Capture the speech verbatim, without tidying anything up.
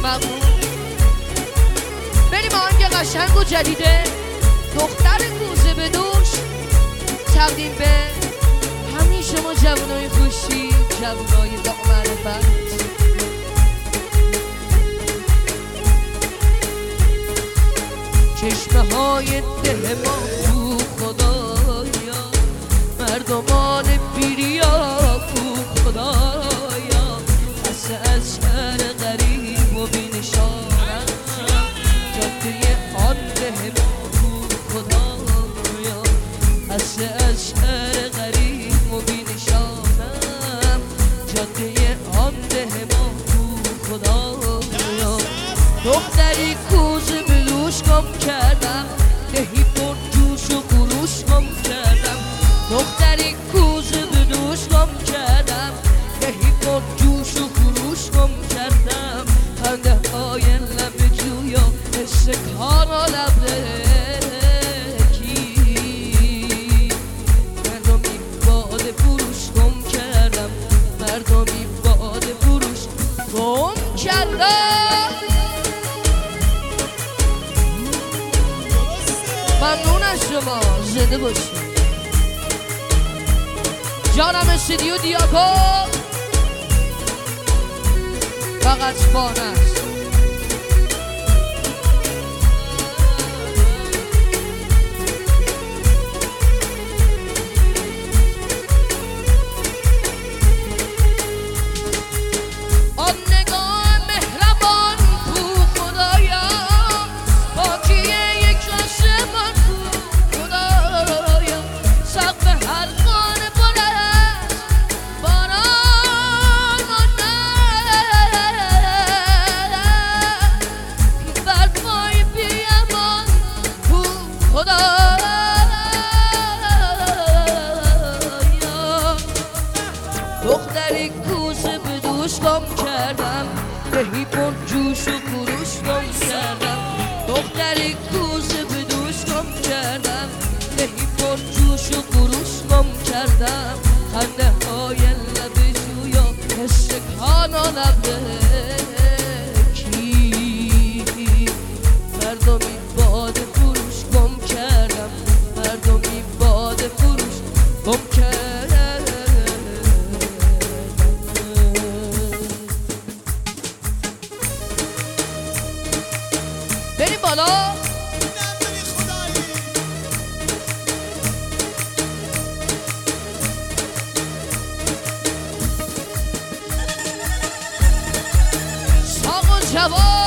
ممنون. بریم آهنگ قشنگ و جدیده دختر کوزه به دوش تقدیم به همین شما جوانای خوشی، جوانای با معرفت. چشمه های ده ما کو خدایا، مردمان بیریا کو خدایا، قصه از شهر غریب و بینشانم، جاده آن ده ما کو خدایا، قصه از شهر غریب و بینشانم، جاده آن ده ما کو خدایا. دختری کوزه به دوش گم کردم، دهی پر جوش و خروش گم کردم. دختری کوزه به دوش گم کردم، دهی پر جوش و خروش گم کردم. خنده های لب جویا، استکان و لبرکی، مردمی باده فروش گم کردم، مردمی باده فروش گم کردم. ممنون از شما، زنده باشید. جانم استودیو دیاکو فقط فان است. آن نگاه مهربان کو خدایا، پاکیه یک آسمان کو خدایا، سقف هر خانه پر از باران مانده، این برفای بیامان کو خدایا. دختری کوزه به دوش گم کردم، دهی پر جوش و خروش گم کردم. دختری کوزه به دوش گم کردم، دهی پر جوش و خروش گم کردم. خنده های لب جویا، استکان و لبکی، مردمی باده فروش گم کردم، مردمی باده فروش گم کردم. بریم بالا. ساق و جواب